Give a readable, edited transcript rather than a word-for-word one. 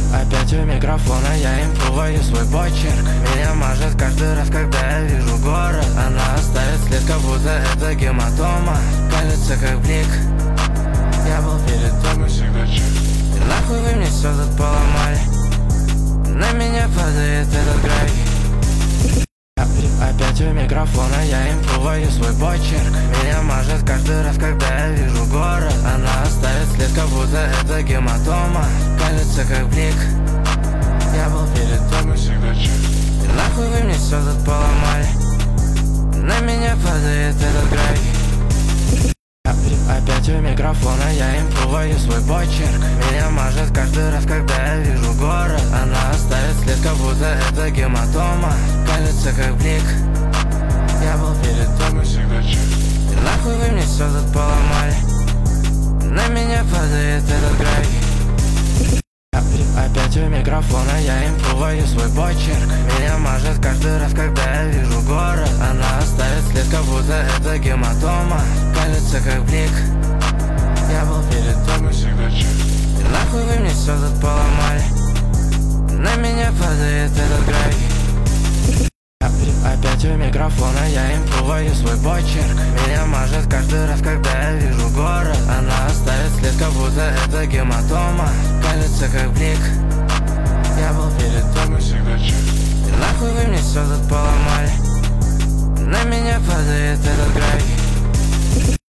Опять у микрофона я им плываю свой почерк. Меня мажет каждый раз, когда я вижу город. Она оставит след, как будто это гематома. Кажется, как блик. Я был перед тобой всегда чист. И нахуй вы мне все тут поломали. На меня падает этот грай. Опять у микрофона я им плываю свой почерк. Меня мажет каждый раз, когда я вижу город. Она оставит след, как будто это гематома. Кажется, как блик. Я был перед тобой всегда чист. И нахуй вы мне все тут поломали. На меня падает этот грай. Опять у микрофона я им плываю свой почерк. Меня мажет каждый раз, когда я вижу город. Она оставит след, как будто это гематома. Кажется, как блик. Я был перед тобой всегда чист. И нахуй вы мне все тут поломали. На меня падает этот грай. Опять у микрофона я им плываю свой почерк. Меня мажет каждый раз, когда я вижу город. Она оставит след, как будто это гематома. Кажется, как блик. Я был перед тобой всегда чист. И нахуй вы мне все тут поломали. На меня падает этот грай. Опять у микрофона я им плываю свой почерк. Меня мажет каждый раз, когда я вижу город. Она оставит след, как будто это гематома. Кажется, как блик. Я был перед тобой всегда чист. И нахуй вы мне все тут поломали. На меня падает этот грай.